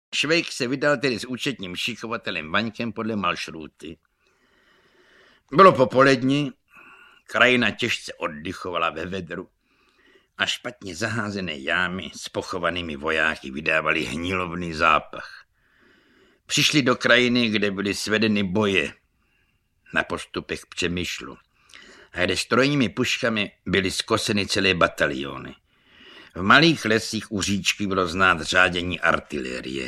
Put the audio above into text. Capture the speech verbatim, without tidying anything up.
Švejk se vydal tedy s účetním šikovatelem Vaňkem podle maršruty. Bylo popolední, krajina těžce oddychovala ve vedru a špatně zaházené jámy s pochovanými vojáky vydávaly hnilovný zápach. Přišli do krajiny, kde byly svedeny boje na postupech k Přemyšlu a kde strojními puškami byly skoseny celé bataliony. V malých lesích u říčky bylo znát řádění artilérie.